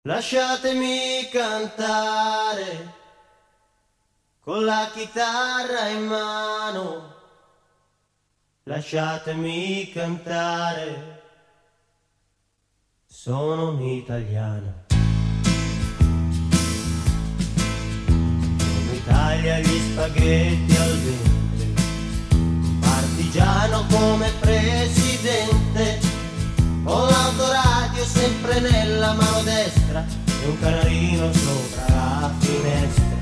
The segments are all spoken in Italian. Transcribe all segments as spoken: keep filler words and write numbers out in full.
Lasciatemi cantare con la chitarra in mano, lasciatemi cantare, sono un italiano. In Italia gli spaghetti al ventre, partigiano come presidente, con l'autoradio sempre nella mano destra e un canarino sopra la finestra.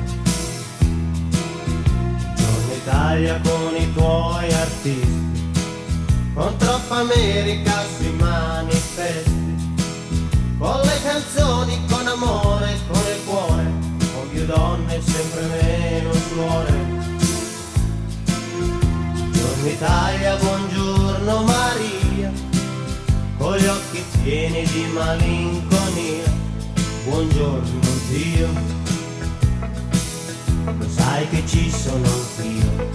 Giorno Italia con i tuoi artisti, con troppa America sui manifesti, con le canzoni, con amore, con il cuore, con più donne sempre meno suore. Giorno Italia, buongiorno Maria, con gli occhi pieni di malinconia. Buongiorno Dio, lo sai che ci sono anch'io.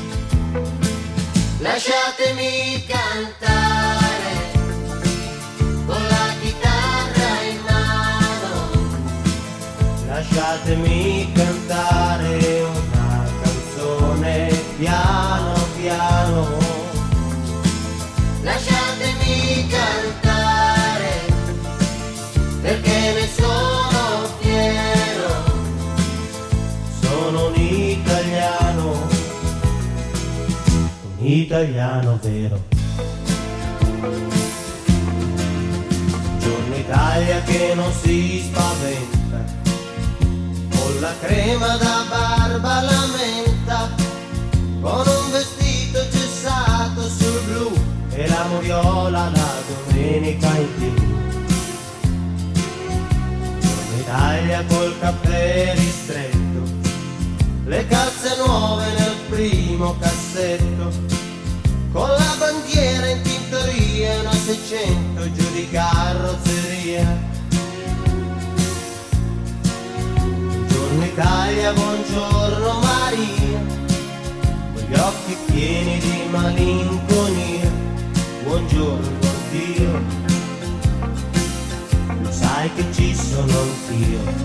Lasciatemi cantare con la chitarra in mano, lasciatemi cantare una canzone piano piano. Lasciatemi cantare perché ne sono fiero, sono un italiano, un italiano vero. Giorno Italia che non si spaventa, con la crema da barba la menta, con un vestito gessato sul blu e la moviola la domenica in tivù. Giorno Italia col caffè ristretto, le calze nuove nel primo cassetto, con la bandiera in tintoria e una seicento giù di carrozzeria. Giorno Italia, buongiorno Maria, con gli occhi pieni di malinconia. Buongiorno Dio, lo sai che ci sono anch'io.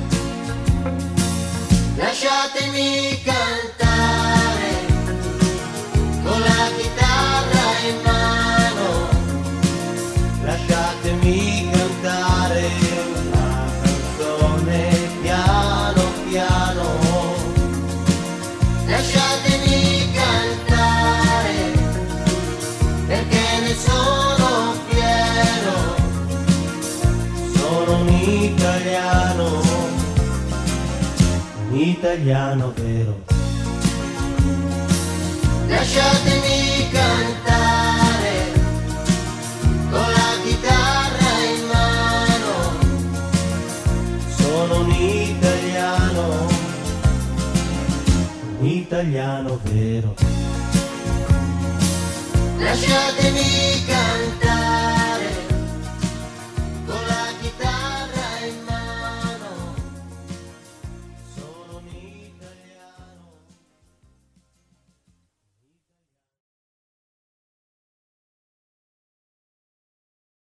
Lasciatemi cantare con la chitarra in mano, lasciatemi cantare una canzone piano piano. Lasciatemi cantare perché ne sono fiero, sono un italiano, un italiano vero. Lasciatemi cantare con la chitarra in mano, sono un italiano, un italiano vero. Lasciatemi cantare